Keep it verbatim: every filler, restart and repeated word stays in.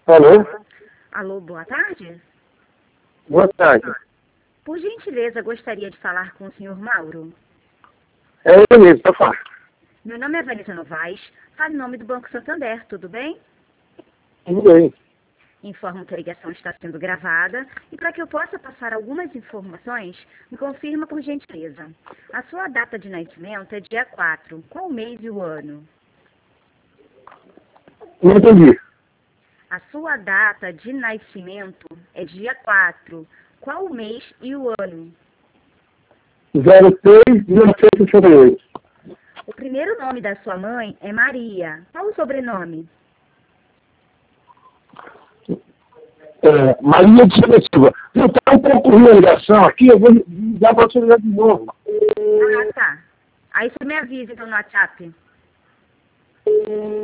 Alô? Alô, boa tarde. Boa tarde. Por gentileza, gostaria de falar com o senhor Mauro. É eu mesmo, tá falando. Meu nome é Vanessa Novaes, falo em nome do Banco Santander, tudo bem? Tudo bem. Informo que a ligação está sendo gravada e para que eu possa passar algumas informações, me confirma por gentileza. A sua data de nascimento é dia quatro. Qual o mês e o ano? Não entendi. A sua data de nascimento é dia quatro. Qual o mês e o ano? zero três mil novecentos e sessenta e oito. O primeiro nome da sua mãe é Maria. Qual o sobrenome? É, Maria de Silva Silva. Eu estava um pouco ruim a ligação aqui, eu vou ligar para você ligar de novo. Ah, tá. Aí você me avisa então no WhatsApp.